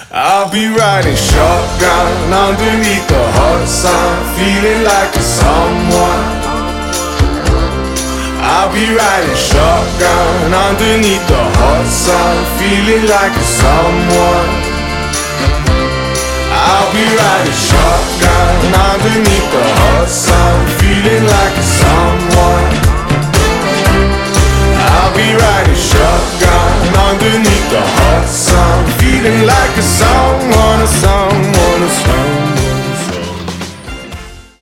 I'll be riding shotgun underneath the hot sun, feeling like a someone. I'll be riding shotgun underneath the hot sun, feeling like a someone. I'll be riding shotgun underneath the hot sun.